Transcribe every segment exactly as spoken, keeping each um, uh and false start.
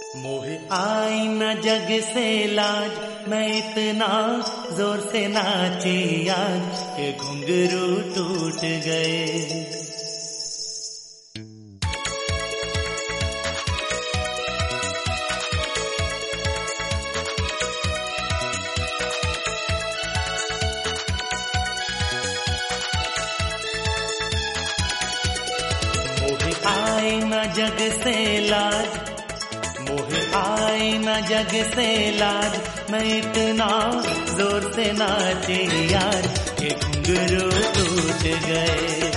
मोहे आई न जग से लाज, मैं इतना जोर से नाची आज के घुंघरू टूट गए। मोहे आई न जग से लाज, मोहे आई न जग से लाज, मैं इतना जोर से नाचे यार के घुंघरू टूट गए।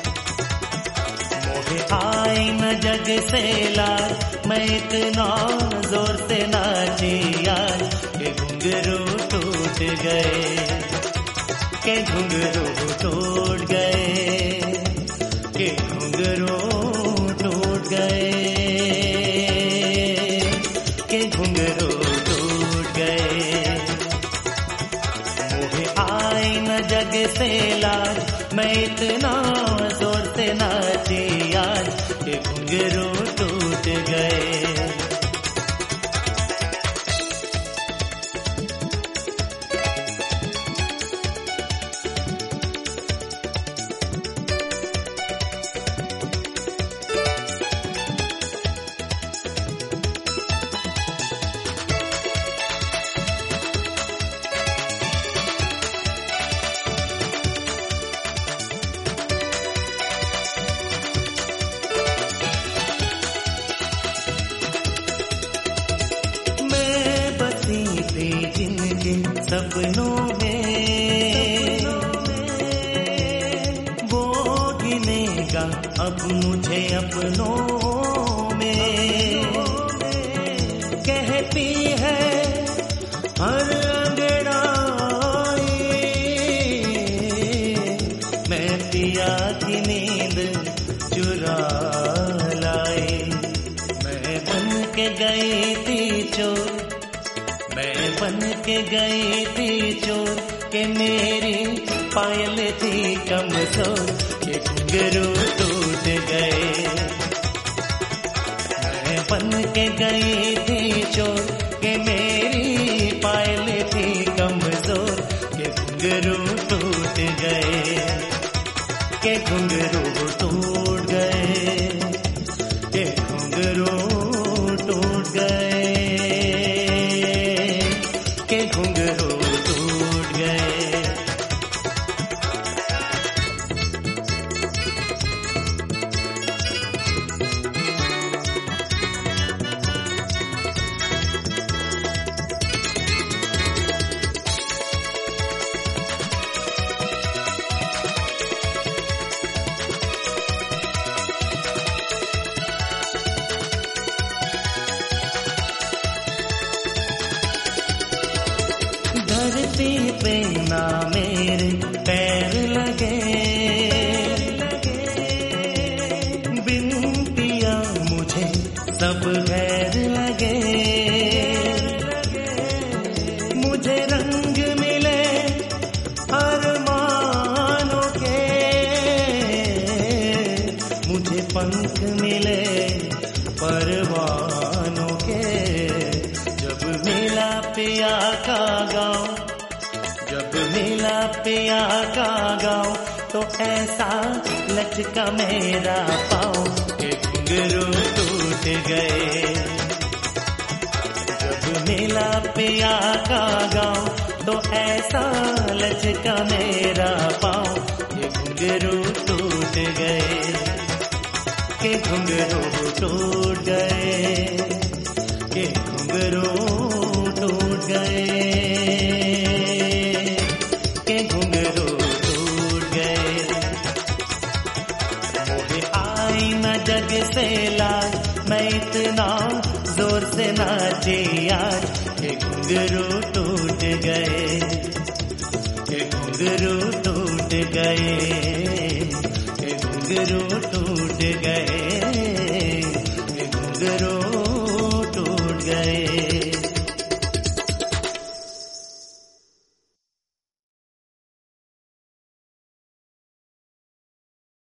मोहे आई न जग से लाज, मैं इतना जोर से नाचे यार के घुंघरू टूट गए, के घुंघरू टूट गए, के घुंघरू टूट गए, के घुंघरू टूट गए। मोहे आई न जग से लाज, मैं इतना जोर से नाची आज के घुंघरू टूट गए। जिनके सपनों में वो गिनेगा अब मुझे अपनों में, कहती है हर अंगड़ाई मैं पिया की नींद चुरा लाई। मैं बन के गई थी चोर, मैं बन के गई थी चोर के मेरी पायल थी कमजोर के घुंघरू टूट गए। मैं बन के गई थी चोर के मेरी पायल थी कमजोर के घुंघरू टूट गए, के घुंघरू टूट गए, के घुंघरू टूट गए, के घुंघरू टूट गए। धरती पे ना मेरे पैर लगे, बिन पिया मुझे सब गैर लगे। मुझे रंग मिले अरमानों के, मुझे पंख मिले परवानों के। जब मिला पिया का गाँव, जब मिला पिया का गाँव, तो ऐसा लचका मेरा पाँव के घुंघरू टूट गए। जब मिला पिया का गाँव, तो ऐसा लचका मेरा पाँव के घुंघरू टूट गए, के घुंघरू टूट गए, के घुंघरू टूट गए, के घुंघरू टूट गए। मोहे आई न जग से लाज, मैं इतना जोर से नाची आज के घुंघरू टूट गए, के घुंघरू टूट गए, के घुंघरू टूट गए, के घुंघरू